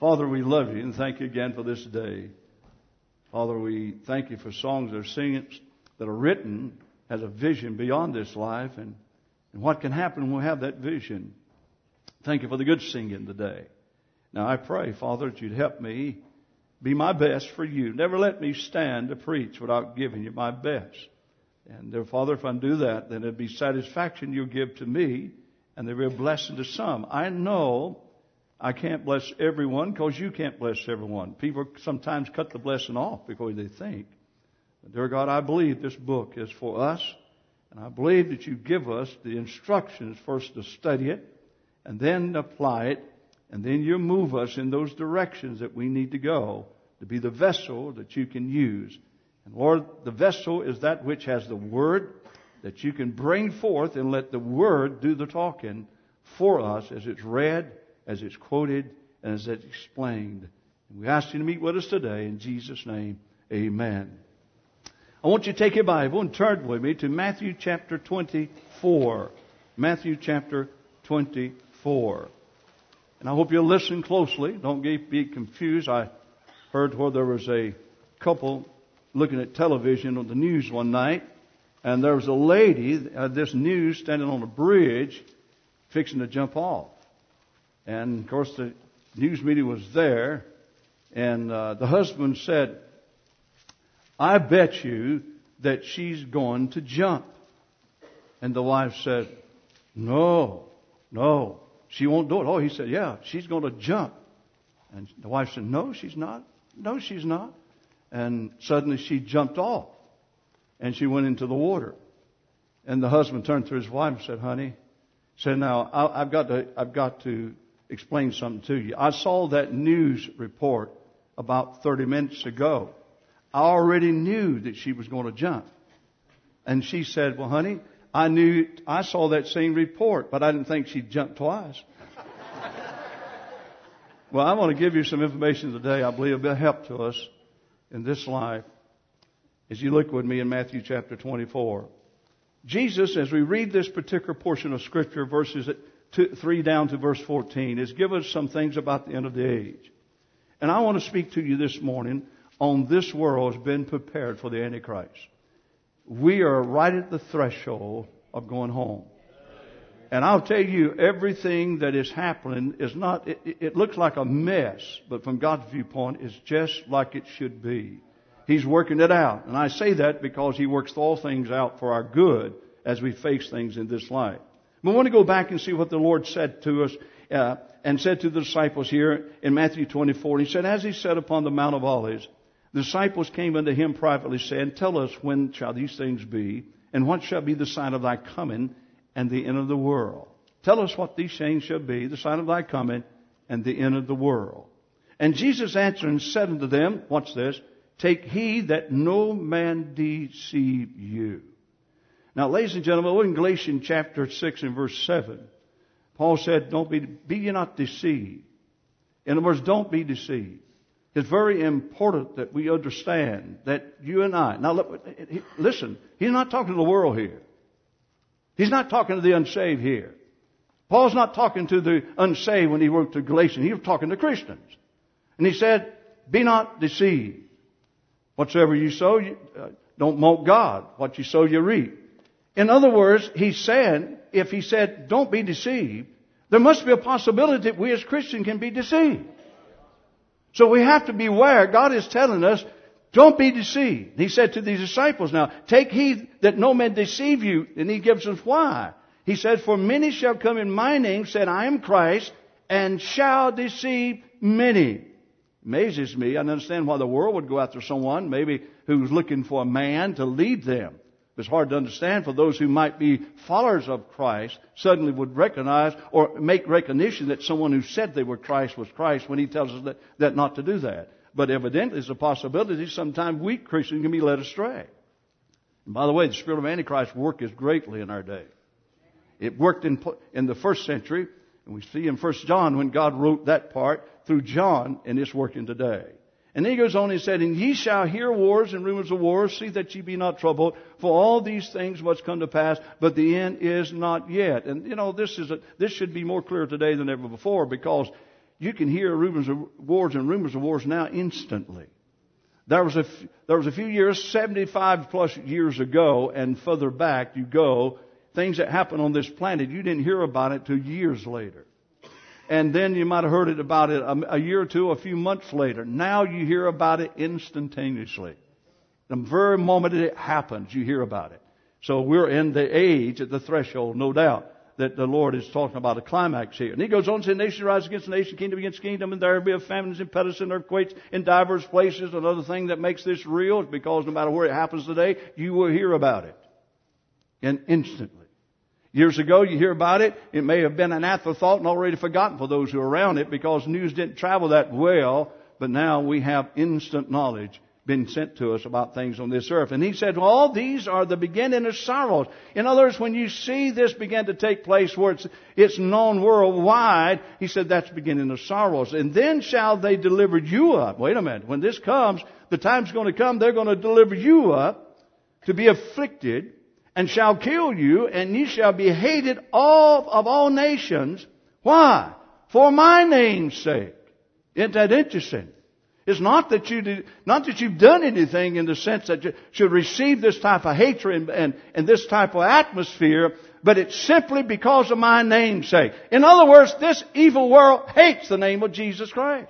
Father, we love you and thank you again for this day. Father, we thank you for songs that are singing, that are written as a vision beyond this life and what can happen when we have that vision. Thank you for the good singing today. Now I pray, Father, that you'd help me be my best for you. Never let me stand to preach without giving you my best. And there, Father, if I do that, then it'll be satisfaction you'll give to me and there'll be a blessing to some. I know I can't bless everyone because you can't bless everyone. People sometimes cut the blessing off before they think. But dear God, I believe this book is for us. And I believe that you give us the instructions first to study it and then apply it. And then you move us in those directions that we need to go to be the vessel that you can use. And Lord, the vessel is that which has the Word that you can bring forth and let the Word do the talking for us as it's read, as it's quoted, and as it's explained. And we ask you to meet with us today. In Jesus' name, amen. I want you to take your Bible and turn with me to Matthew chapter 24. Matthew chapter 24. And I hope you'll listen closely. Don't be confused. I heard where there was a couple looking at television on the news one night, and there was a lady, this news, standing on a bridge, fixing to jump off. And of course the news media was there, and the husband said, "I bet you that she's going to jump." And the wife said, No, she won't do it. Oh, he said, "Yeah, she's going to jump." And the wife said, "No, she's not. No, she's not." And suddenly she jumped off and she went into the water. And the husband turned to his wife and said, "Honey," said, "Now I've got to explain something to you. I saw that news report about 30 minutes ago. I already knew that she was going to jump." And she said, "Well, honey, I saw that same report, but I didn't think she'd jump twice." Well, I want to give you some information today I believe will help to us in this life as you look with me in Matthew chapter 24. Jesus, as we read this particular portion of Scripture, verses 3 down to verse 14, has given us some things about the end of the age. And I want to speak to you this morning on this world has been prepared for the Antichrist. We are right at the threshold of going home. And I'll tell you, everything that is happening is not, it looks like a mess, but from God's viewpoint, it's just like it should be. He's working it out. And I say that because He works all things out for our good as we face things in this life. We want to go back and see what the Lord said to us, and said to the disciples here in Matthew 24. He said, as He sat upon the Mount of Olives, the disciples came unto Him privately, saying, "Tell us, when shall these things be? And what shall be the sign of Thy coming and the end of the world?" Tell us what these things shall be, the sign of Thy coming and the end of the world. And Jesus answered and said unto them, watch this, "Take heed that no man deceive you." Now, ladies and gentlemen, we're in Galatians chapter 6 and verse 7. Paul said, be ye not deceived. In other words, don't be deceived. It's very important that we understand that you and I... Now, listen, he's not talking to the world here. He's not talking to the unsaved here. Paul's not talking to the unsaved when he wrote to Galatians. He was talking to Christians. And he said, be not deceived. Whatsoever you sow, don't mock God. What you sow, you reap. In other words, he's saying, if he said, don't be deceived, there must be a possibility that we as Christians can be deceived. So we have to beware. God is telling us, don't be deceived. He said to these disciples now, take heed that no man deceive you. And He gives us why. He said, for many shall come in my name, said, I am Christ, and shall deceive many. Amazes me. I understand why the world would go after someone, maybe who's looking for a man to lead them. It's hard to understand for those who might be followers of Christ, suddenly would recognize or make recognition that someone who said they were Christ was Christ when He tells us that not to do that. But evidently there's a possibility sometimes we Christians can be led astray. And by the way, the spirit of Antichrist works greatly in our day. It worked in the first century, and we see in 1 John when God wrote that part through John, and it's working today. And then he goes on and said, and ye shall hear wars and rumors of wars, see that ye be not troubled, for all these things must come to pass, but the end is not yet. And this should be more clear today than ever before, because you can hear rumors of wars now instantly. There was a few years, 75 plus years ago, and further back you go, things that happened on this planet, you didn't hear about it till years later. And then you might have heard about it a year or two, a few months later. Now you hear about it instantaneously. The very moment it happens, you hear about it. So we're in the age at the threshold, no doubt, that the Lord is talking about a climax here. And He goes on to say, nation rise against nation, kingdom against kingdom, and there will be famines and pests and earthquakes in diverse places. Another thing that makes this real is because no matter where it happens today, you will hear about it. And instantly. Years ago, you hear about it. It may have been an afterthought and already forgotten for those who are around it because news didn't travel that well. But now we have instant knowledge been sent to us about things on this earth. And He said, well, all these are the beginning of sorrows. In other words, when you see this begin to take place where it's known worldwide, He said that's the beginning of sorrows. And then shall they deliver you up. Wait a minute. When this comes, the time's going to come, they're going to deliver you up to be afflicted, and shall kill you, and ye shall be hated of all nations. Why? For my name's sake. Isn't that interesting? It's not that you've done anything in the sense that you should receive this type of hatred and this type of atmosphere, but it's simply because of my name's sake. In other words, this evil world hates the name of Jesus Christ.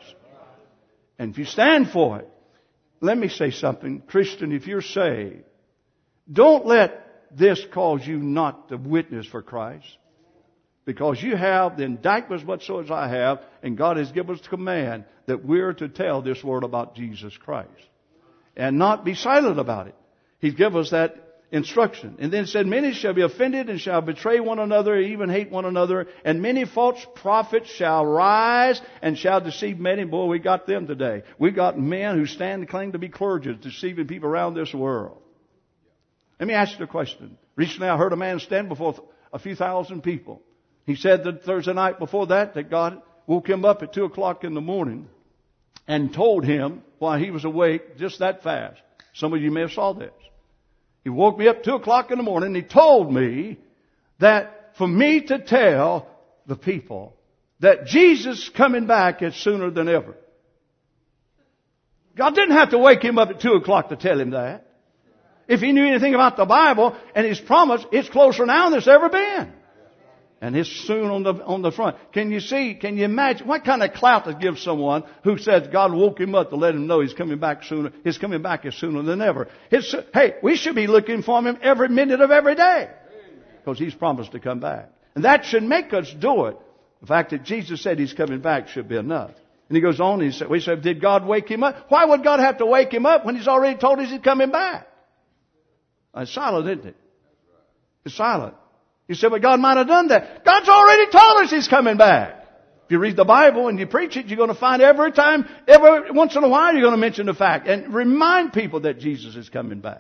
And if you stand for it, let me say something. Christian, if you're saved, don't let this cause you not to witness for Christ. Because you have the indictment as much so as I have, and God has given us the command that we're to tell this word about Jesus Christ. And not be silent about it. He's given us that instruction. And then it said, many shall be offended and shall betray one another, even hate one another. And many false prophets shall rise and shall deceive many. Boy, we got them today. We got men who stand and claim to be clergy, deceiving people around this world. Let me ask you a question. Recently I heard a man stand before a few thousand people. He said that Thursday night before that God woke him up at 2 o'clock in the morning and told him while he was awake just that fast. Some of you may have saw this. He woke me up at 2 o'clock in the morning and He told me that for me to tell the people that Jesus is coming back is sooner than ever. God didn't have to wake him up at 2 o'clock to tell him that. If he knew anything about the Bible and His promise, it's closer now than it's ever been. And it's soon on the front. Can you imagine what kind of clout to give someone who says God woke him up to let him know He's coming back sooner? His coming back is sooner than ever. Hey, we should be looking for Him every minute of every day. Because He's promised to come back. And that should make us do it. The fact that Jesus said He's coming back should be enough. And He goes on and we said, did God wake Him up? Why would God have to wake Him up when He's already told us He's coming back? It's silent, isn't it? It's silent. You say, but God might have done that. God's already told us He's coming back. If you read the Bible and you preach it, you're going to find every once in a while, you're going to mention the fact and remind people that Jesus is coming back.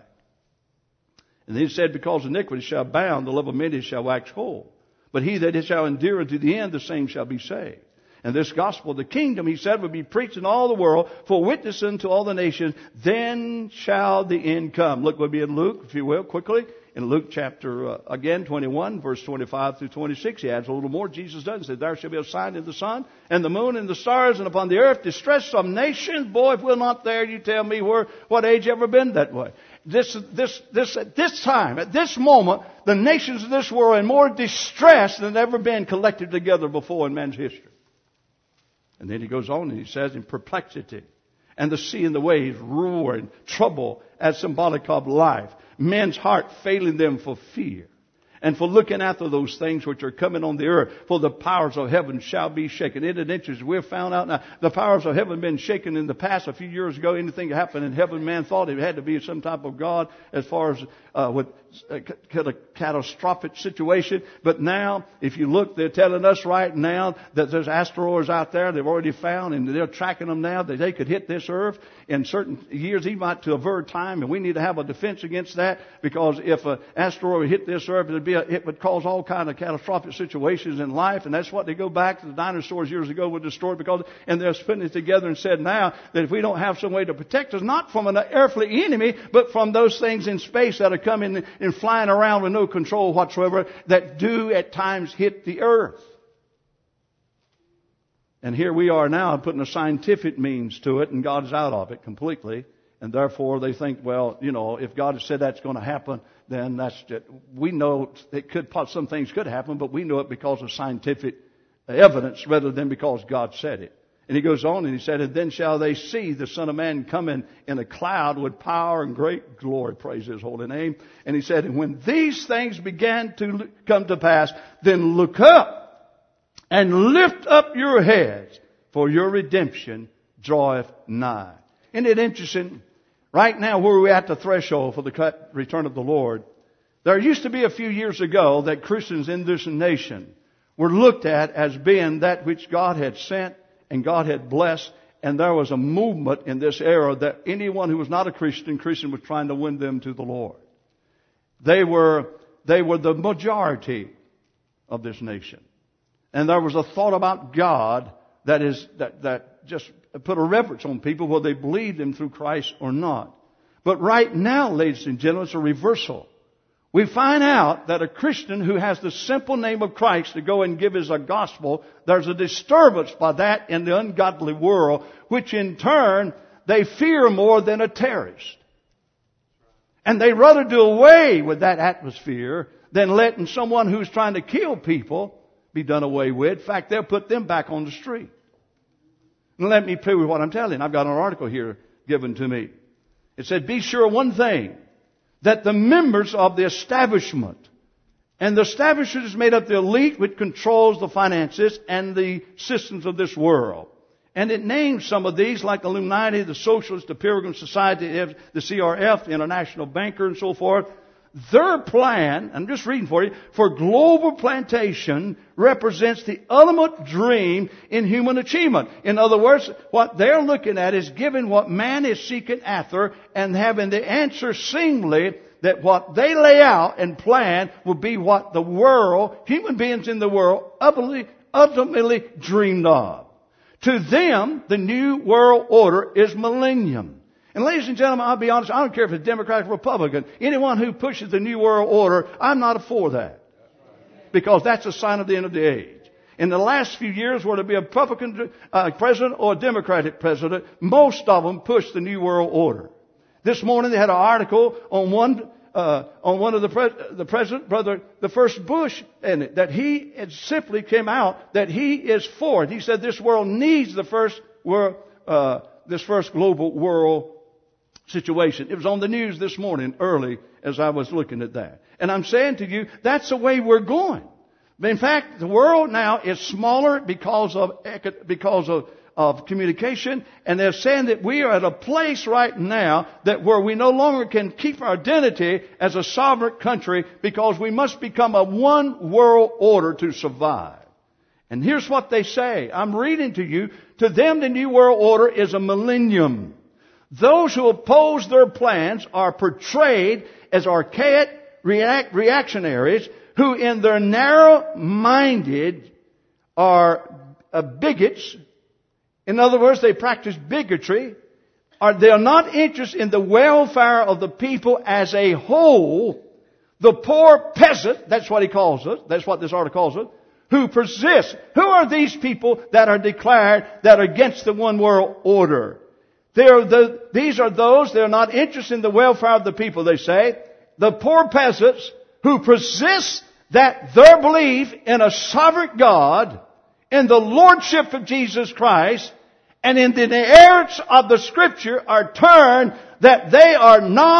And then He said, because iniquity shall abound, the love of many shall wax cold. But he that shall endure unto the end, the same shall be saved. And this gospel of the kingdom, He said, will be preached in all the world for witness unto all the nations. Then shall the end come. Look, we'll be in Luke, if you will, quickly. In Luke chapter, 21, verse 25 through 26, He adds a little more. Jesus does. He said, there shall be a sign in the sun and the moon and the stars, and upon the earth distress some nations. Boy, if we're not there, you tell me what age ever been that way. At this time, at this moment, the nations of this world are in more distress than ever been collected together before in man's history. And then He goes on and He says, in perplexity, and the sea and the waves roar and trouble as symbolic of life. Men's heart failing them for fear. And for looking after those things which are coming on the earth, for the powers of heaven shall be shaken. Isn't it interesting? We've found out now the powers of heaven have been shaken in the past. A few years ago, anything that happened in heaven, man thought it had to be some type of God as far as with a catastrophic situation. But now, if you look, they're telling us right now that there's asteroids out there they've already found, and they're tracking them now that they could hit this earth in certain years, even out to avert time. And we need to have a defense against that, because if an asteroid would hit this earth, it would cause all kinds of catastrophic situations in life. And that's what they go back to. The dinosaurs years ago were destroyed and they're putting it together and said now that if we don't have some way to protect us, not from an earthly enemy, but from those things in space that are coming and flying around with no control whatsoever, that do at times hit the earth. And here we are now putting a scientific means to it, and God's out of it completely. And therefore they think, well, if God has said that's going to happen, then that's just, we know some things could happen, but we know it because of scientific evidence rather than because God said it. And he goes on and he said, and then shall they see the Son of Man coming in a cloud with power and great glory. Praise his holy name. And he said, and when these things began to come to pass, then look up and lift up your heads, for your redemption draweth nigh. Isn't it interesting? Right now, where we're at the threshold for the return of the Lord, there used to be a few years ago that Christians in this nation were looked at as being that which God had sent and God had blessed, and there was a movement in this era that anyone who was not a Christian was trying to win them to the Lord. They were the majority of this nation. And there was a thought about God that just put a reverence on people whether they believed Him through Christ or not. But right now, ladies and gentlemen, it's a reversal. We find out that a Christian who has the simple name of Christ to go and give as a gospel, there's a disturbance by that in the ungodly world, which in turn they fear more than a terrorist. And they rather do away with that atmosphere than letting someone who's trying to kill people be done away with. In fact, they'll put them back on the street. And let me prove what I'm telling you. I've got an article here given to me. It said, be sure one thing, that the members of the establishment, and the establishment is made up of the elite which controls the finances and the systems of this world. And it names some of these like the Illuminati, the Socialists, the Pilgrim Society, the CRF, the International Banker, and so forth. Their plan, I'm just reading for you, for global plantation represents the ultimate dream in human achievement. In other words, what they're looking at is giving what man is seeking after and having the answer seemingly that what they lay out and plan will be what the world, human beings in the world, ultimately dreamed of. To them, the new world order is millennium. And ladies and gentlemen, I'll be honest, I don't care if it's Democrat or Republican. Anyone who pushes the New World Order, I'm not for that. Because that's a sign of the end of the age. In the last few years, whether it be a Republican president or a Democratic president, most of them push the New World Order. This morning they had an article on one of the president, the first Bush, in it, that he had simply came out that he is for it. He said this world needs this first global world situation. It was on the news this morning early as I was looking at that. And I'm saying to you, that's the way we're going. In fact, the world now is smaller because of communication, and they're saying that we are at a place right now that where we no longer can keep our identity as a sovereign country because we must become a one world order to survive. And here's what they say. I'm reading to you. To them, the New World Order is a millennium. Those who oppose their plans are portrayed as archaic reactionaries who in their narrow-minded are bigots. In other words, they practice bigotry. They are not interested in the welfare of the people as a whole. The poor peasant, that's what he calls it. That's what this article calls it. Who persist. Who are these people that are declared that are against the one world order? These are those, they're not interested in the welfare of the people, they say. The poor peasants who persist that their belief in a sovereign God, in the lordship of Jesus Christ, and in the inerrance of the Scripture are turned that they are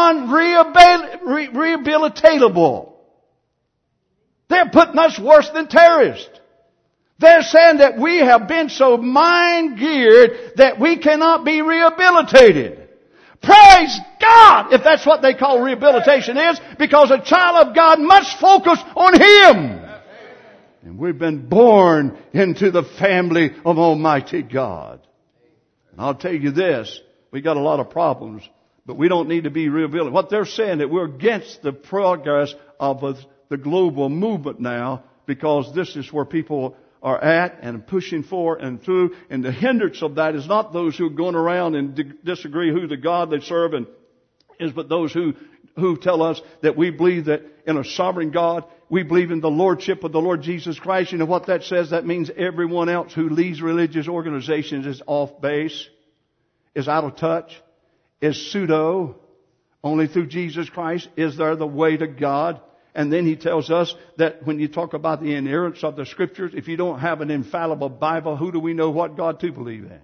non-rehabilitatable. They're putting us worse than terrorists. They're saying that we have been so mind-geared that we cannot be rehabilitated. Praise God if that's what they call rehabilitation is, because a child of God must focus on Him. And we've been born into the family of Almighty God. And I'll tell you this, we got a lot of problems, but we don't need to be rehabilitated. What they're saying that we're against the progress of the global movement now, because this is where people are at and pushing for and through. And the hindrance of that is not those who are going around and disagree who the God they serve and is but those who tell us that we believe that in a sovereign God, we believe in the Lordship of the Lord Jesus Christ. You know what that says? That means everyone else who leads religious organizations is off base, is out of touch, is pseudo. Only through Jesus Christ is there the way to God. And then he tells us that when you talk about the inerrance of the Scriptures, if you don't have an infallible Bible, who do we know what God to believe in?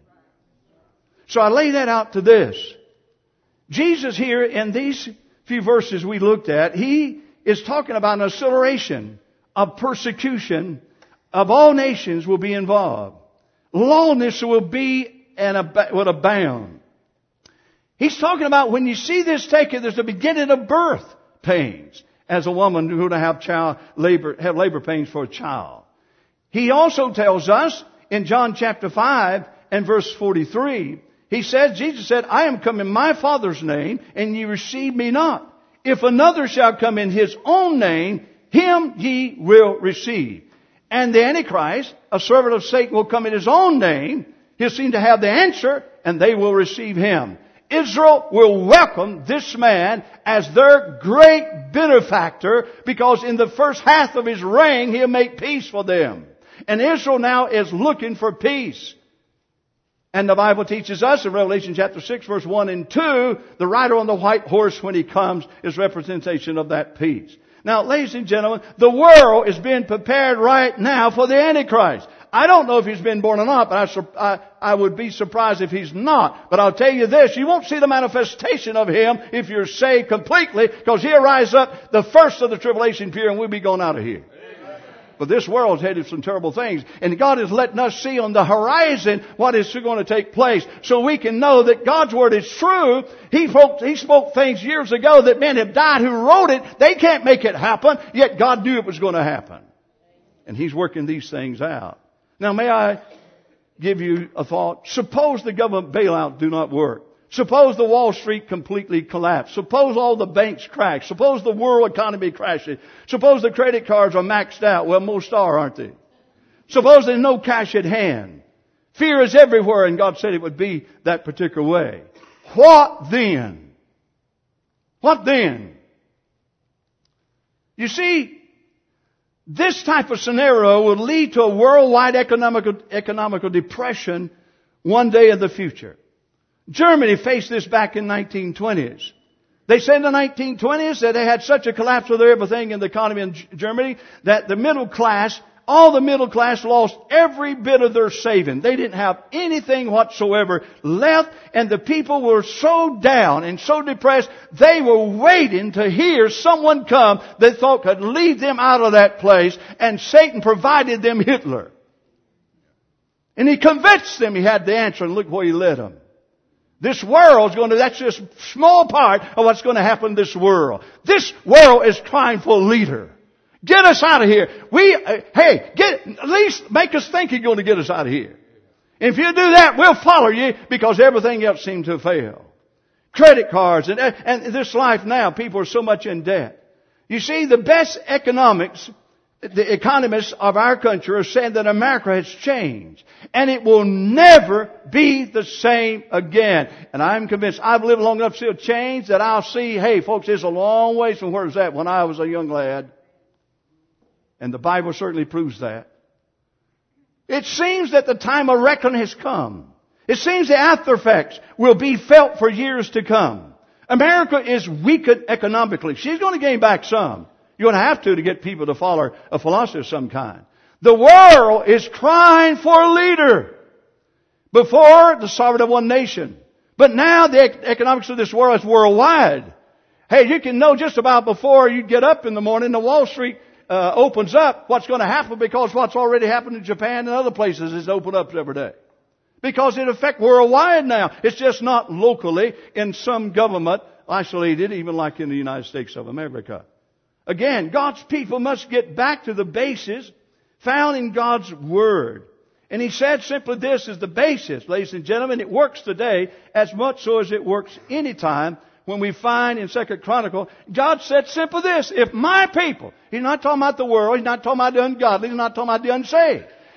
So I lay that out to this. Jesus here in these few verses we looked at, he is talking about an acceleration of persecution of all nations will be involved. Lawlessness will be will abound. He's talking about when you see this taken, there's the beginning of birth pains. As a woman who would have labor pains for a child. He also tells us in John chapter 5 and verse 43, Jesus said, I am come in my Father's name, and ye receive me not. If another shall come in his own name, him ye will receive. And the Antichrist, a servant of Satan, will come in his own name. He'll seem to have the answer, and they will receive him. Israel will welcome this man as their great benefactor, because in the first half of his reign, he'll make peace for them. And Israel now is looking for peace. And the Bible teaches us in Revelation chapter 6 verse 1 and 2, the rider on the white horse when he comes is representation of that peace. Now, ladies and gentlemen, the world is being prepared right now for the Antichrist. I don't know if he's been born or not, but I would be surprised if he's not. But I'll tell you this, you won't see the manifestation of him if you're saved completely, because he'll rise up the first of the tribulation period and we'll be going out of here. But this world's headed some terrible things. And God is letting us see on the horizon what is going to take place, so we can know that God's Word is true. He spoke things years ago that men have died who wrote it. They can't make it happen, yet God knew it was going to happen. And He's working these things out. Now, may I give you a thought? Suppose the government bailout do not work. Suppose the Wall Street completely collapse. Suppose all the banks crash. Suppose the world economy crashes. Suppose the credit cards are maxed out. Well, most are, aren't they? Suppose there's no cash at hand. Fear is everywhere, and God said it would be that particular way. What then? What then? You see, this type of scenario will lead to a worldwide economical depression one day in the future. Germany faced this back in 1920s. They said in the 1920s that they had such a collapse of everything in the economy in Germany that all the middle class lost every bit of their saving. They didn't have anything whatsoever left, and the people were so down and so depressed, they were waiting to hear someone come they thought could lead them out of that place, and Satan provided them Hitler. And he convinced them he had the answer, and look where he led them. This world's that's just a small part of what's going to happen in this world. This world is crying for a leader. Get us out of here. At least make us think you're going to get us out of here. If you do that, we'll follow you, because everything else seems to fail. Credit cards and this life now, people are so much in debt. You see, the best the economists of our country are saying that America has changed, and it will never be the same again. And I'm convinced, I've lived long enough to see a change that I'll see, hey folks, it's a long ways from where it was at when I was a young lad. And the Bible certainly proves that. It seems that the time of reckoning has come. It seems the after effects will be felt for years to come. America is weakened economically. She's going to gain back some. You're going to have to get people to follow a philosophy of some kind. The world is crying for a leader. Before, the sovereignty of one nation. But now the economics of this world is worldwide. Hey, you can know just about before you get up in the morning, the Wall Street opens up what's going to happen, because what's already happened in Japan and other places is opened up every day. Because it affects worldwide now. It's just not locally in some government isolated, even like in the United States of America. Again, God's people must get back to the basis found in God's Word. And He said simply this is the basis, ladies and gentlemen. It works today as much so as it works any time. When we find in 2 Chronicles, God said simply this: if my people, He's not talking about the world, He's not talking about the ungodly, He's not talking about the unsaved.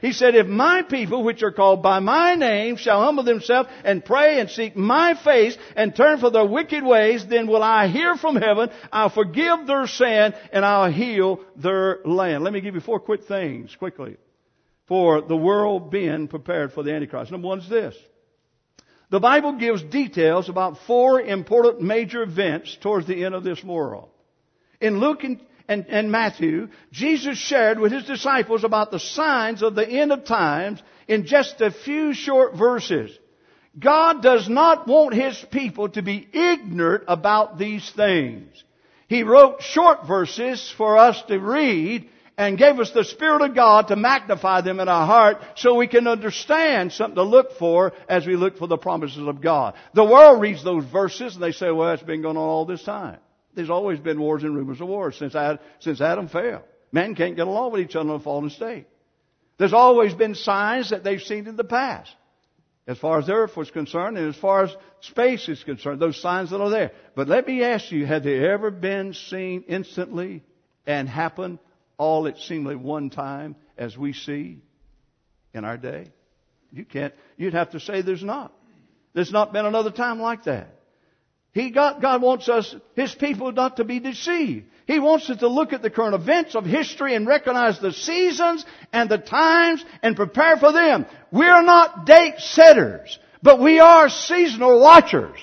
He said, if my people, which are called by my name, shall humble themselves and pray and seek my face and turn from their wicked ways, then will I hear from heaven, I'll forgive their sin, and I'll heal their land. Let me give you 4 quick things, quickly, for the world being prepared for the Antichrist. Number 1 is this. The Bible gives details about 4 important major events towards the end of this world. In Luke and Matthew, Jesus shared with His disciples about the signs of the end of times in just a few short verses. God does not want His people to be ignorant about these things. He wrote short verses for us to read and gave us the Spirit of God to magnify them in our heart so we can understand something to look for as we look for the promises of God. The world reads those verses and they say, well, it's been going on all this time. There's always been wars and rumors of wars since Adam fell. Men can't get along with each other in a fallen state. There's always been signs that they've seen in the past. As far as the earth was concerned and as far as space is concerned, those signs that are there. But let me ask you, have they ever been seen instantly and happen all at seemingly one time as we see in our day? You'd have to say there's not. There's not been another time like that. God wants us, His people, not to be deceived. He wants us to look at the current events of history and recognize the seasons and the times and prepare for them. We are not date setters, but we are seasonal watchers.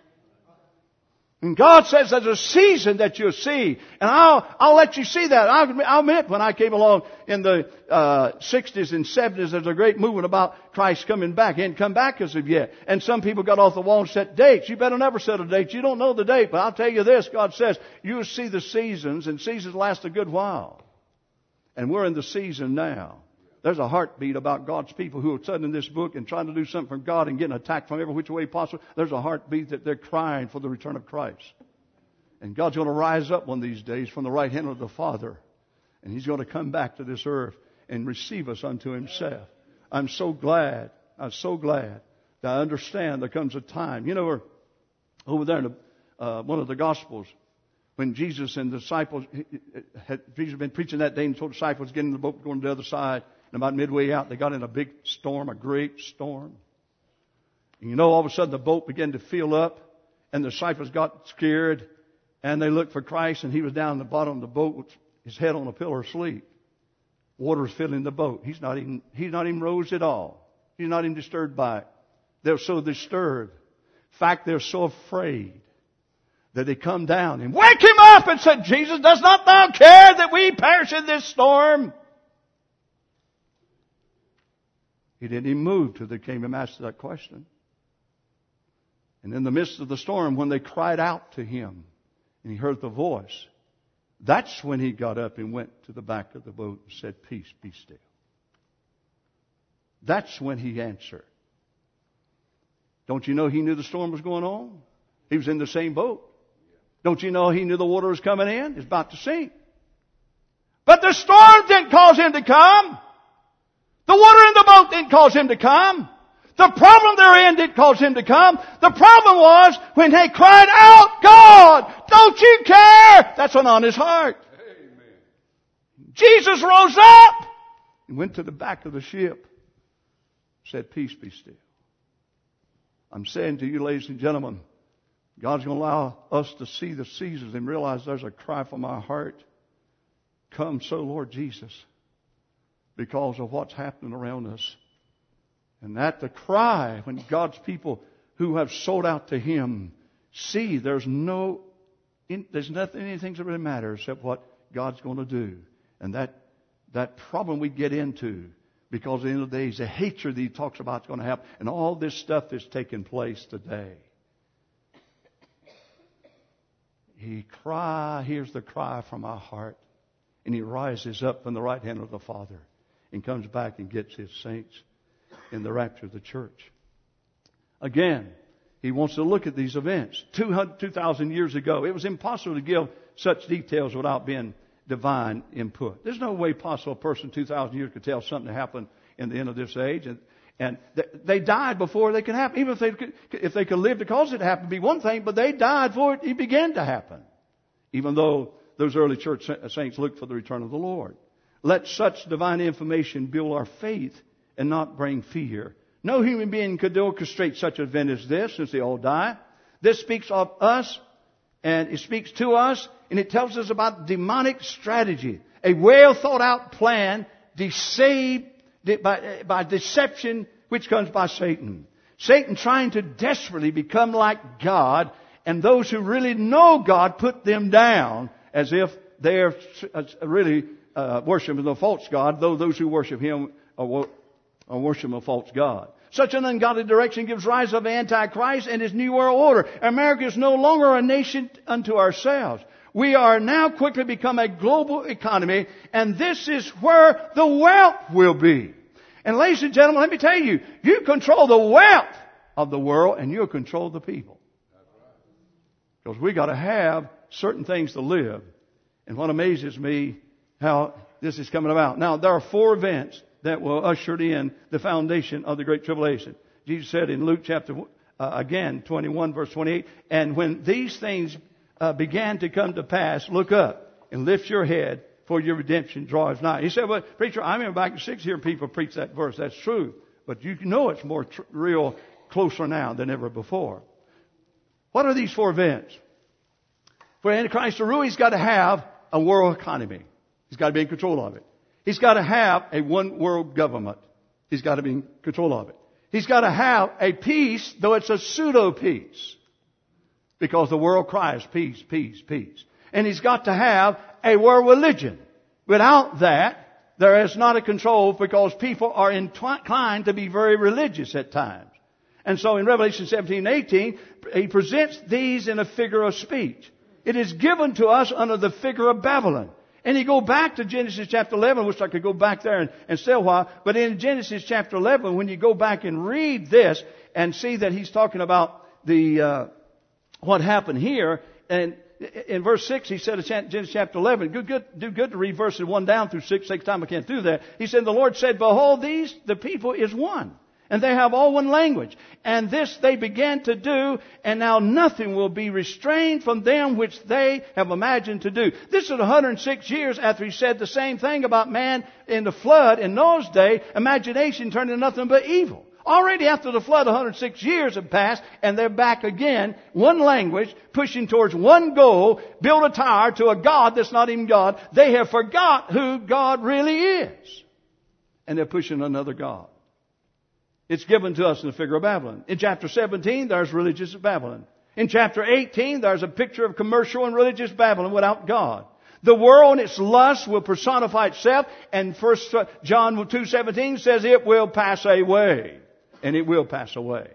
And God says there's a season that you'll see. And I'll let you see that. I'll admit when I came along in the 60s and 70s, there's a great movement about Christ coming back. He hadn't come back as of yet. And some people got off the wall and set dates. You better never set a date. You don't know the date. But I'll tell you this, God says, you'll see the seasons, and seasons last a good while. And we're in the season now. There's a heartbeat about God's people who are studying this book and trying to do something from God and getting attacked from every which way possible. There's a heartbeat that they're crying for the return of Christ. And God's going to rise up one of these days from the right hand of the Father. And He's going to come back to this earth and receive us unto Himself. I'm so glad that I understand there comes a time. You know, we're over there in one of the Gospels, when Jesus and the disciples, Jesus had been preaching that day and told the disciples, get in the boat, going to the other side. And about midway out, they got in a big storm, a great storm. And you know, all of a sudden the boat began to fill up, and the disciples got scared, and they looked for Christ, and He was down in the bottom of the boat with His head on a pillar of sleep. Water was filling the boat. He's not even rose at all. He's not even disturbed by it. They're so disturbed. In fact, they're so afraid that they come down and wake Him up and said, Jesus, does not thou care that we perish in this storm? He didn't even move till they came and asked that question. And in the midst of the storm, when they cried out to Him and He heard the voice, that's when He got up and went to the back of the boat and said, peace, be still. That's when He answered. Don't you know He knew the storm was going on? He was in the same boat. Don't you know He knew the water was coming in? It's about to sink. But the storm didn't cause Him to come. The water in the boat didn't cause Him to come. The problem they're in didn't cause Him to come. The problem was when they cried out, God, don't you care? That's on His heart. Amen. Jesus rose up and went to the back of the ship, said, peace, be still. I'm saying to you, ladies and gentlemen, God's going to allow us to see the seasons and realize there's a cry from our heart. Come so, Lord Jesus, because of what's happening around us. And that the cry when God's people who have sold out to Him see there's nothing, anything that really matters except what God's going to do. And that problem we get into because at the end of the days, the hatred that He talks about is going to happen. And all this stuff that's taking place today. He hears the cry from our heart. And He rises up from the right hand of the Father and comes back and gets His saints in the rapture of the church. Again, He wants to look at these events. 2,000 years ago, it was impossible to give such details without being divine input. There's no way possible a person 2,000 years could tell something to happen in the end of this age. And they died before they could happen. Even if they could live to cause it to happen, it'd be one thing, but they died before it began to happen. Even though those early church saints looked for the return of the Lord. Let such divine information build our faith and not bring fear. No human being could orchestrate such an event as this, since they all die. This speaks of us, and it speaks to us, and it tells us about demonic strategy. A well thought out plan deceived by deception, which comes by Satan. Satan trying to desperately become like God, and those who really know God put them down as if they're really worshiping a false God, though those who worship Him are worshiping a false God. Such an ungodly direction gives rise of Antichrist and his New World Order. America is no longer a nation unto ourselves. We are now quickly become a global economy, and this is where the wealth will be. And ladies and gentlemen, let me tell you, you control the wealth of the world, and you'll control the people. Because we got to have certain things to live. And what amazes me, how this is coming about. Now, there are 4 events that will usher in the foundation of the Great Tribulation. Jesus said in Luke chapter 21, verse 28, and when these things began to come to pass, look up and lift your head, for your redemption draws nigh. He said, well, preacher, I remember back in 6 hearing people preach that verse. That's true. But you know it's more real closer now than ever before. What are these 4 events? For Antichrist to rule, he's got to have a world economy. He's got to be in control of it. He's got to have a one world government. He's got to be in control of it. He's got to have a peace, though it's a pseudo-peace. Because the world cries, peace, peace, peace. And he's got to have a world religion. Without that, there is not a control, because people are inclined to be very religious at times. And so in Revelation 17:18, he presents these in a figure of speech. It is given to us under the figure of Babylon. And you go back to Genesis chapter 11, which I could go back there and stay a while. But in Genesis chapter 11, when you go back and read this and see that he's talking about what happened here, and in verse 6, he said in Genesis chapter 11, do good to read verses 1 down through 6. Take time, I can't do that. He said, the Lord said, behold, the people is one. And they have all one language. And this they began to do, and now nothing will be restrained from them which they have imagined to do. This is 106 years after he said the same thing about man in the flood. In Noah's day, imagination turned into nothing but evil. Already after the flood, 106 years have passed, and they're back again, one language, pushing towards one goal, build a tower to a God that's not even God. They have forgot who God really is. And they're pushing another God. It's given to us in the figure of Babylon. In chapter 17, there's religious Babylon. In chapter 18, there's a picture of commercial and religious Babylon without God. The world and its lust will personify itself, and 1 John 2:17 says it will pass away. And it will pass away.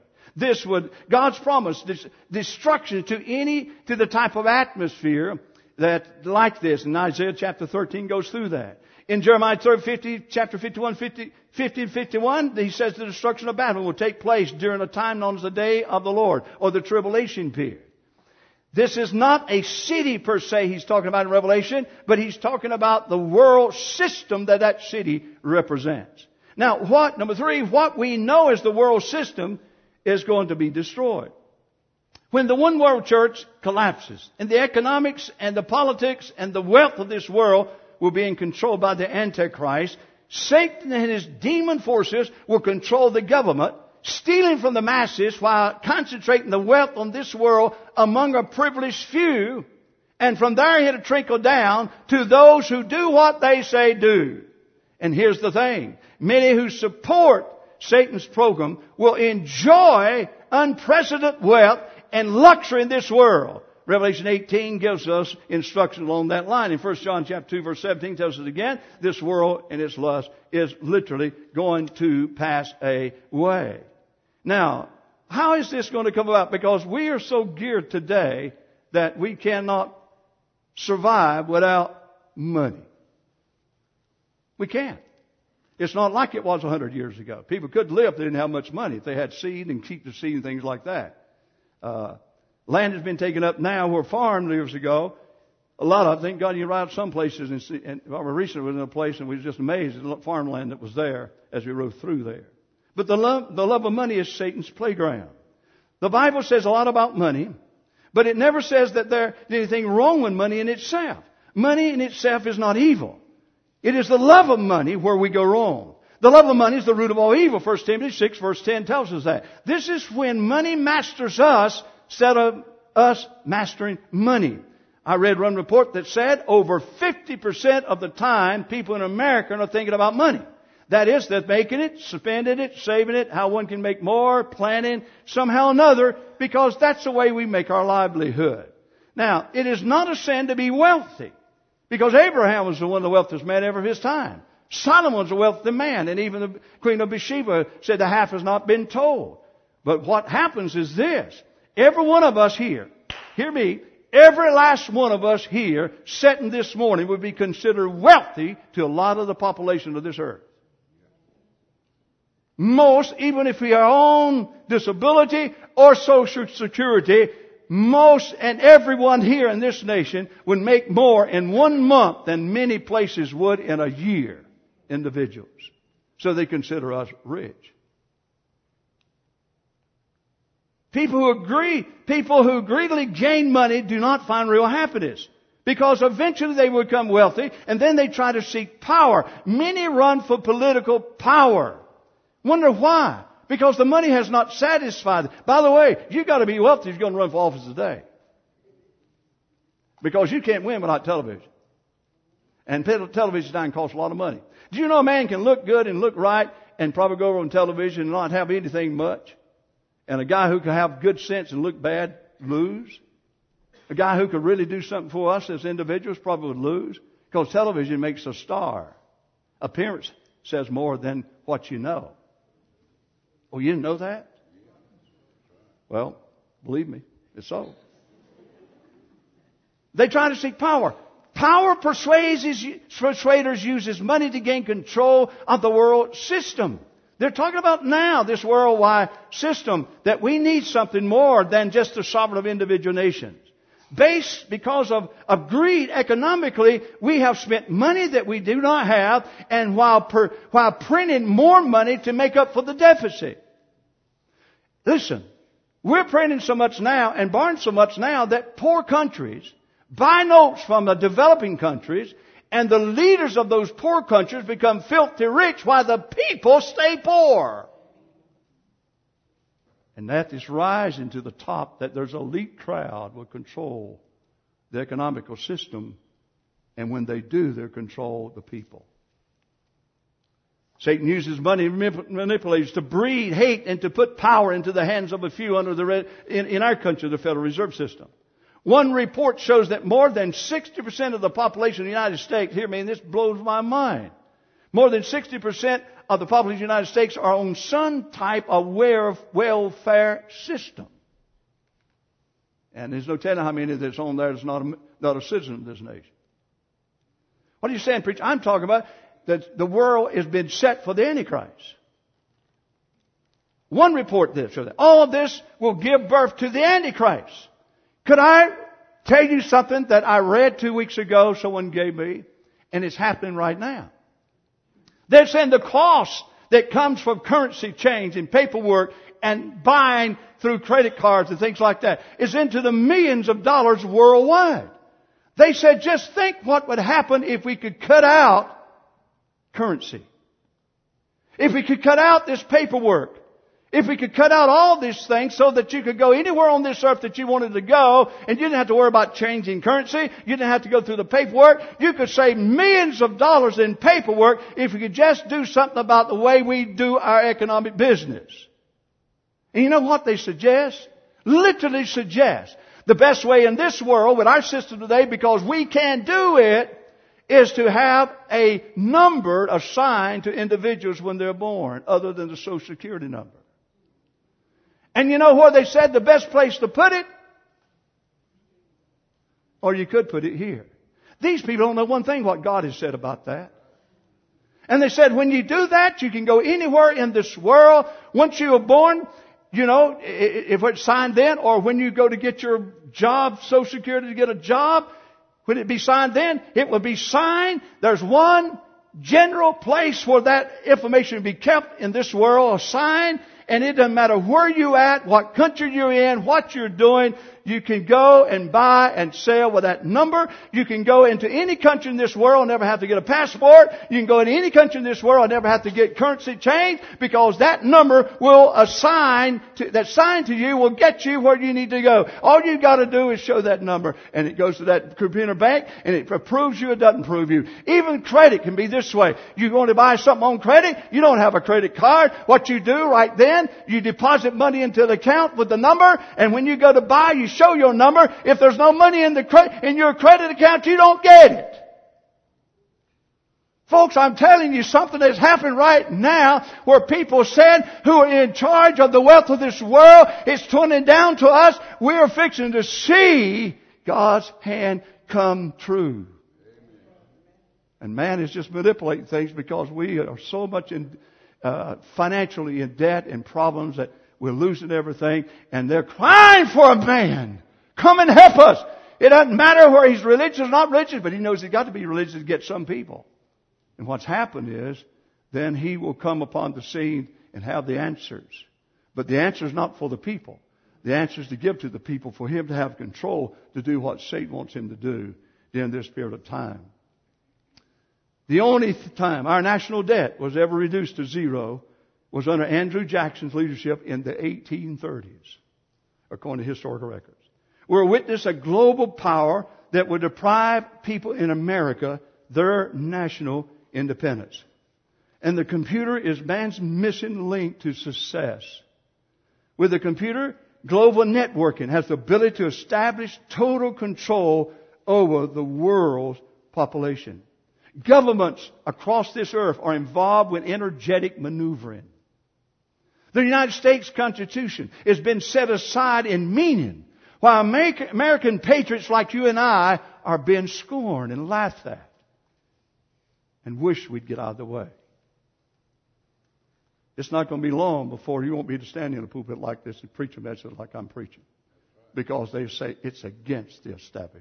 God's promise, destruction to the type of atmosphere that like this. And Isaiah chapter 13 goes through that. In Jeremiah chapter 51, 50 and 51, he says the destruction of Babylon will take place during a time known as the day of the Lord, or the tribulation period. This is not a city per se he's talking about in Revelation, but he's talking about the world system that city represents. Now, number 3, what we know as the world system is going to be destroyed. When the one world church collapses, and the economics and the politics and the wealth of this world will be in control by the Antichrist, Satan and his demon forces will control the government, stealing from the masses while concentrating the wealth on this world among a privileged few. And from there it'll trickle down to those who do what they say do. And here's the thing. Many who support Satan's program will enjoy unprecedented wealth and luxury in this world. Revelation 18 gives us instruction along that line. In 1 John chapter 2 verse 17 tells us again, this world and its lust is literally going to pass away. Now, how is this going to come about? Because we are so geared today that we cannot survive without money. We can't. It's not like it was 100 years ago. People could live if they didn't have much money, if they had seed and keep the seed and things like that. Land has been taken up now where farmed years ago. A lot of, thank God you ride some places, and I recently was in a place and we were just amazed at the farmland that was there as we rode through there. But the love of money is Satan's playground. The Bible says a lot about money, but it never says that there's anything wrong with money in itself. Money in itself is not evil. It is the love of money where we go wrong. The love of money is the root of all evil. 1 Timothy 6 verse 10 tells us that. This is when money masters us instead of us mastering money. I read one report that said over 50% of the time people in America are thinking about money. That is, they're making it, spending it, saving it, how one can make more, planning, somehow or another, because that's the way we make our livelihood. Now, it is not a sin to be wealthy, because Abraham was one of the wealthiest men ever of his time. Solomon was a wealthy man, and even the Queen of Bathsheba said the half has not been told. But what happens is this. Every one of us here, hear me, every last one of us here sitting this morning would be considered wealthy to a lot of the population of this earth. Most, even if we are on disability or Social Security, most and everyone here in this nation would make more in 1 month than many places would in a year, individuals. So they consider us rich. People who greedily gain money do not find real happiness. Because eventually they will become wealthy and then they try to seek power. Many run for political power. Wonder why? Because the money has not satisfied them. By the way, you've got to be wealthy if you're going to run for office today. Because you can't win without television. And television time costs a lot of money. Do you know a man can look good and look right and probably go over on television and not have anything much? And a guy who can have good sense and look bad, lose? A guy who could really do something for us as individuals probably would lose. Because television makes a star. Appearance says more than what you know. Oh, you didn't know that? Well, believe me, it's so. They try to seek power. Power persuaders uses money to gain control of the world system. They're talking about now this worldwide system that we need something more than just the sovereignty of individual nations. Because of greed economically, we have spent money that we do not have, and while printing more money to make up for the deficit. Listen, we're printing so much now and borrowing so much now that poor countries buy notes from the developing countries, and the leaders of those poor countries become filthy rich while the people stay poor. And that is rising to the top, that there's an elite crowd will control the economical system. And when they do, they control the people. Satan uses money manipulators to breed hate and to put power into the hands of a few under in our country, the Federal Reserve System. One report shows that more than 60% of the population of the United States, hear me, and this blows my mind, more than 60% of the population of the United States are on some type of welfare system. And there's no telling how many that's on there that's not a citizen of this nation. What are you saying, preacher? I'm talking about that the world has been set for the Antichrist. One report this or that. All of this will give birth to the Antichrist. Could I tell you something that I read 2 weeks ago someone gave me, and it's happening right now? They're saying the cost that comes from currency change and paperwork and buying through credit cards and things like that is into the millions of dollars worldwide. They said, just think what would happen if we could cut out currency. If we could cut out this paperwork. If we could cut out all these things so that you could go anywhere on this earth that you wanted to go and you didn't have to worry about changing currency, you didn't have to go through the paperwork, you could save millions of dollars in paperwork if we could just do something about the way we do our economic business. And you know what they suggest? Literally suggest the best way in this world with our system today, because we can do it, is to have a number assigned to individuals when they're born other than the Social Security number. And you know where they said the best place to put it? Or you could put it here. These people don't know one thing what God has said about that. And they said when you do that, you can go anywhere in this world. Once you are born, you know, if it's signed then, or when you go to get your job, Social Security to get a job, would it be signed then? It will be signed. There's one general place where that information will be kept in this world, assigned. And it doesn't matter where you're at, what country you're in, what you're doing. You can go and buy and sell with that number. You can go into any country in this world and never have to get a passport. You can go into any country in this world and never have to get currency changed, because that number will that sign to you will get you where you need to go. All you got to do is show that number, and it goes to that computer bank, and it approves you, it doesn't approve you. Even credit can be this way. You want to buy something on credit, you don't have a credit card. What you do right then, you deposit money into the account with the number, and when you go to buy, you show your number. If there's no money in your credit account, you don't get it. Folks, I'm telling you something that's happening right now, where people said who are in charge of the wealth of this world, it's turning down to us. We're fixing to see God's hand come true. And man is just manipulating things because we are so much financially in debt and problems that we're losing everything. And they're crying for a man. Come and help us. It doesn't matter where he's religious or not religious, but he knows he's got to be religious to get some people. And what's happened is, then he will come upon the scene and have the answers. But the answer is not for the people. The answer is to give to the people, for him to have control to do what Satan wants him to do during this period of time. The only time our national debt was ever reduced to zero was under Andrew Jackson's leadership in the 1830s, according to historical records. We're a witness of global power that would deprive people in America their national independence. And the computer is man's missing link to success. With the computer, global networking has the ability to establish total control over the world's population. Governments across this earth are involved with energetic maneuvering. The United States Constitution has been set aside in meaning, while American patriots like you and I are being scorned and laughed at and wish we'd get out of the way. It's not going to be long before you won't be standing in a pulpit like this and preach a message like I'm preaching, because they say it's against the establishment.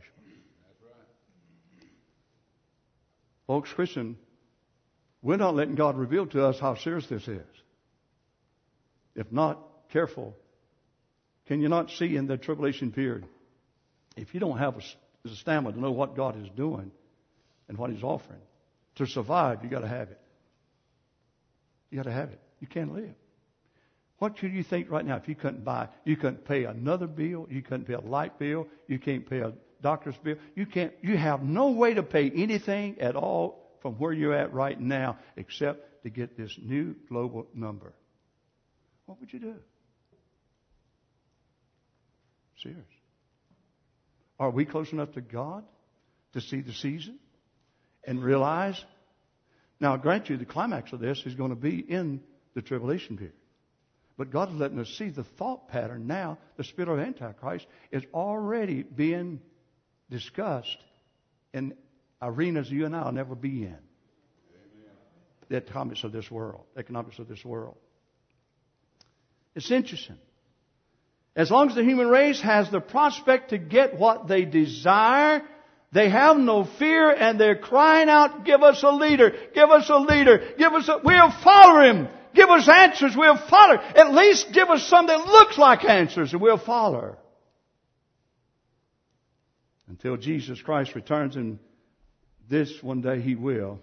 Folks, Christian, we're not letting God reveal to us how serious this is. If not careful, can you not see in the tribulation period, if you don't have the stamina to know what God is doing and what He's offering, to survive, you got to have it. You got to have it. You can't live. What should you think right now if you couldn't pay another bill, you couldn't pay a light bill, you can't pay a doctor's bill, you have no way to pay anything at all from where you're at right now except to get this new global number. What would you do? Serious. Are we close enough to God to see the season and realize? Now, I grant you the climax of this is going to be in the tribulation period. But God is letting us see the thought pattern now. The spirit of Antichrist is already being discussed in arenas you and I will never be in. Amen. The economics of this world. It's interesting. As long as the human race has the prospect to get what they desire, they have no fear, and they're crying out, give us a leader, give us a leader, we'll follow him. Give us answers, we'll follow. At least give us something that looks like answers, and we'll follow. Until Jesus Christ returns, and this one day He will.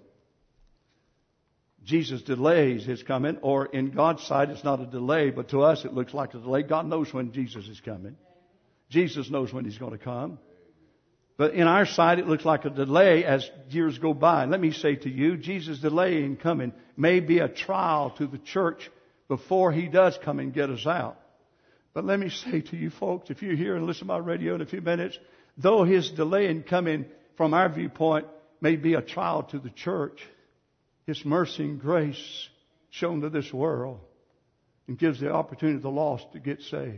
Jesus delays His coming, or in God's sight it's not a delay, but to us it looks like a delay. God knows when Jesus is coming. Jesus knows when He's going to come. But in our sight it looks like a delay as years go by. And let me say to you, Jesus' delay in coming may be a trial to the church before He does come and get us out. But let me say to you folks, if you're here and listen to my radio in a few minutes, though His delay in coming from our viewpoint may be a trial to the church, His mercy and grace shown to this world and gives the opportunity to the lost to get saved.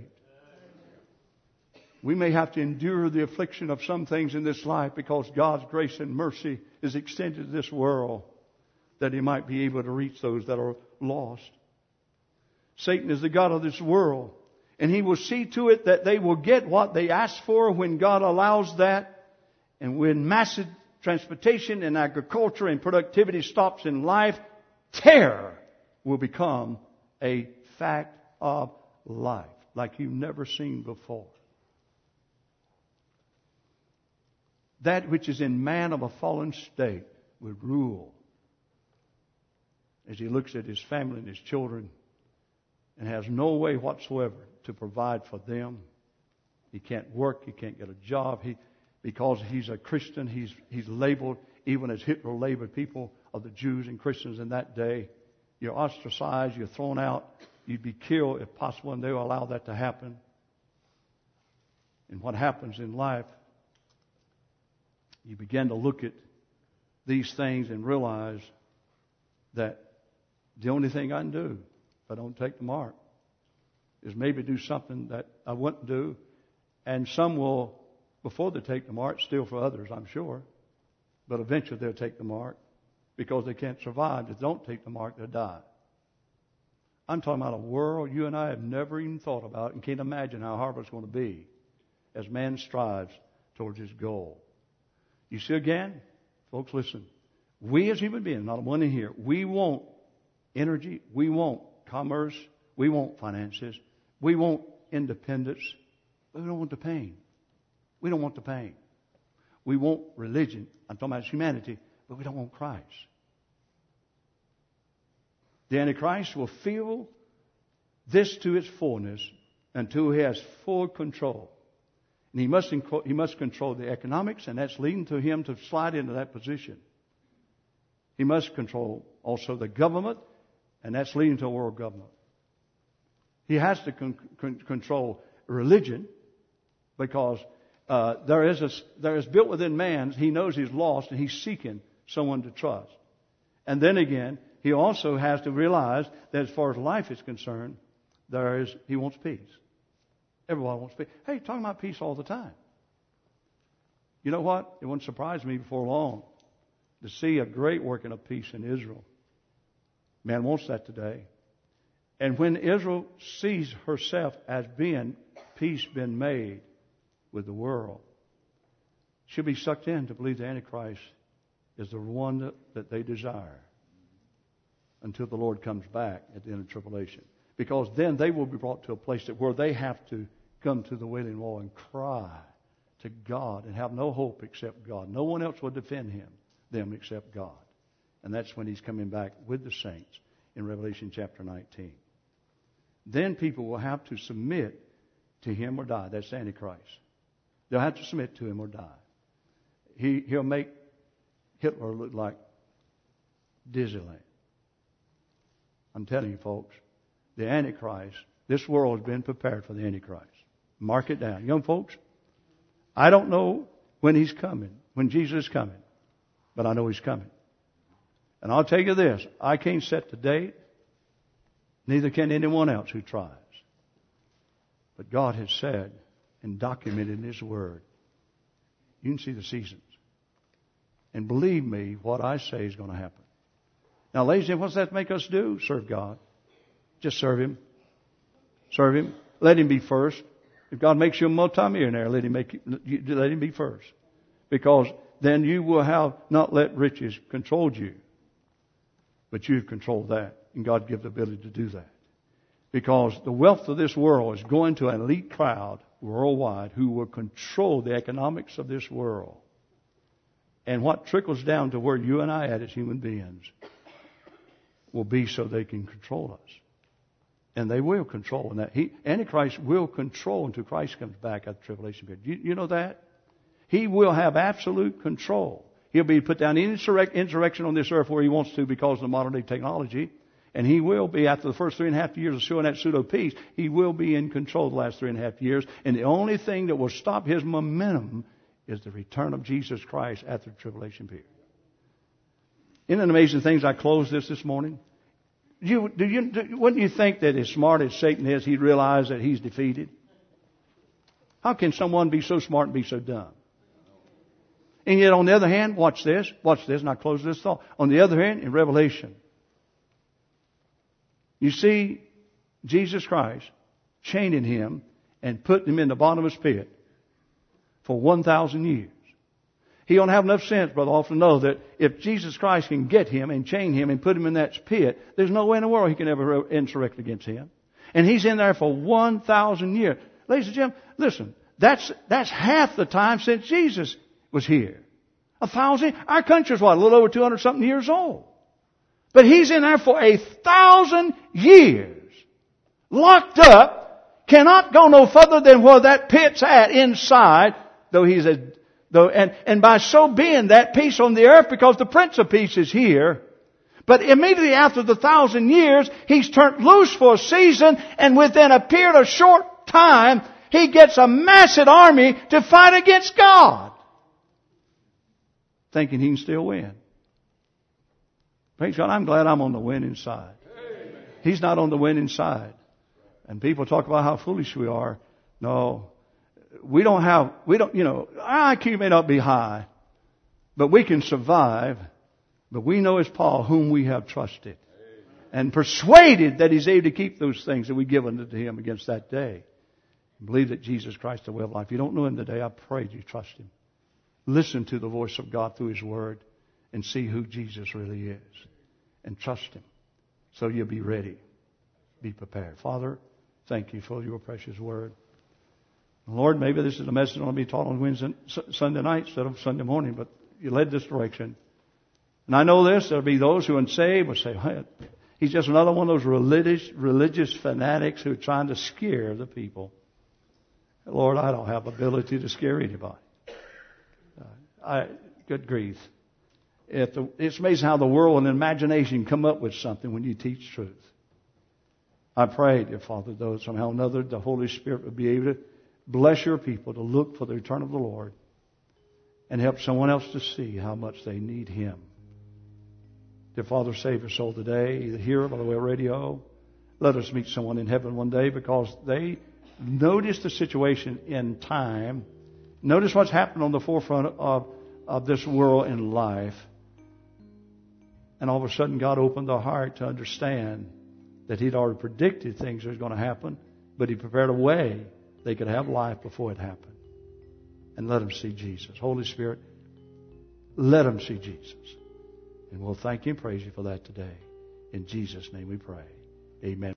We may have to endure the affliction of some things in this life because God's grace and mercy is extended to this world that He might be able to reach those that are lost. Satan is the god of this world, and he will see to it that they will get what they ask for when God allows that. And when massive transportation and agriculture and productivity stops in life, terror will become a fact of life like you've never seen before. that which is in man of a fallen state would rule as he looks at his family and his children and has no way whatsoever to provide for them. He can't work. He can't get a job. Because he's a Christian, he's labeled, even as Hitler labeled people of the Jews and Christians in that day. You're ostracized. You're thrown out. You'd be killed if possible, and they will allow that to happen. And what happens in life, you begin to look at these things and realize that the only thing I can do if I don't take the mark is maybe do something that I wouldn't do. And some will, before they take the mark, steal for others, I'm sure. But eventually they'll take the mark because they can't survive. If they don't take the mark, they'll die. I'm talking about a world you and I have never even thought about and can't imagine how hard it's going to be as man strives towards his goal. You see again, folks, listen. We as human beings, not one in here, we want energy, we want commerce, we want finances, we want independence, but we don't want the pain. We don't want the pain. We want religion. I'm talking about humanity, but we don't want Christ. The Antichrist will feel this to its fullness until he has full control. And he must control the economics, and that's leading to him to slide into that position. He must control also the government, and that's leading to a world government. He has to control religion because there is built within man, he knows he's lost and he's seeking someone to trust. And then again, he also has to realize that as far as life is concerned, he wants peace. Everyone wants peace. Hey, talking about peace all the time. You know what? It wouldn't surprise me before long to see a great working of peace in Israel. Man wants that today. And when Israel sees herself as being peace been made with the world, she'll be sucked in to believe the Antichrist is the one that they desire until the Lord comes back at the end of tribulation. Because then they will be brought to a place where they have to come to the wailing wall and cry to God and have no hope except God. No one else will defend them except God. And that's when He's coming back with the saints in Revelation chapter 19. Then people will have to submit to Him or die. That's the Antichrist. They'll have to submit to Him or die. He'll make Hitler look like Disneyland. I'm telling you, folks, the Antichrist, this world has been prepared for the Antichrist. Mark it down. Young folks, I don't know when He's coming, when Jesus is coming, but I know He's coming. And I'll tell you this, I can't set the date, neither can anyone else who tries. But God has said and documented in His Word, you can see the seasons. And believe me, what I say is going to happen. Now, ladies and gentlemen, what's that make us do? Serve God. Just serve Him. Serve Him. Let Him be first. If God makes you a multimillionaire, let Him be first. Because then you will have not let riches control you. But you've controlled that. And God gives the ability to do that. Because the wealth of this world is going to an elite crowd worldwide who will control the economics of this world. And what trickles down to where you and I at as human beings will be so they can control us. And they will control. And that Antichrist will control until Christ comes back at the tribulation period. You know that? He will have absolute control. He'll be put down in insurrection on this earth where he wants to because of the modern day technology. And he will be, after the first 3.5 years of showing that pseudo-peace, he will be in control the last 3.5 years. And the only thing that will stop his momentum is the return of Jesus Christ after the tribulation period. Isn't it amazing things? I closed this morning. Wouldn't you think that as smart as Satan is, he'd realize that he's defeated? How can someone be so smart and be so dumb? And yet on the other hand, watch this, and I close this thought. On the other hand, in Revelation, you see Jesus Christ chaining him and putting him in the bottomless pit for 1,000 years. He don't have enough sense, Brother Hoff, to know that if Jesus Christ can get him and chain him and put him in that pit, there's no way in the world he can ever insurrect against him. And he's in there for 1,000 years. Ladies and gentlemen, listen, that's half the time since Jesus was here. 1,000? Our country's what? A little over 200 something years old. But He's in there for 1,000 years. Locked up. Cannot go no further than where that pit's at inside. And by so being that peace on the earth, because the Prince of Peace is here. But immediately after the 1,000 years, He's turned loose for a season, and within a period of short time, He gets a massive army to fight against God. Thinking He can still win. Praise God, I'm glad I'm on the winning side. Amen. He's not on the winning side. And people talk about how foolish we are. No. Our IQ may not be high, but we can survive. But we know as Paul, whom we have trusted. And persuaded that He's able to keep those things that we've given to Him against that day. And believe that Jesus Christ is the way of life. If you don't know Him today, I pray you trust Him. Listen to the voice of God through His Word and see who Jesus really is. And trust Him. So you'll be ready. Be prepared. Father, thank You for Your precious Word. Lord, maybe this is a message going to be taught on Sunday night instead of Sunday morning, but You led this direction. And I know this, there'll be those who unsaved will say, hey, he's just another one of those religious fanatics who are trying to scare the people. Lord, I don't have ability to scare anybody. Good grief. It's amazing how the world and imagination come up with something when You teach truth. I pray, dear Father, though somehow or another the Holy Spirit would be able to bless Your people to look for the return of the Lord and help someone else to see how much they need Him. Dear Father, save your soul today, either here or by the way of radio. Let us meet someone in heaven one day, because they notice the situation in time. Notice what's happened on the forefront of this world and life. And all of a sudden God opened their heart to understand that He'd already predicted things that was going to happen, but He prepared a way they could have life before it happened. And let them see Jesus. Holy Spirit, let them see Jesus. And we'll thank You and praise You for that today. In Jesus' name we pray. Amen.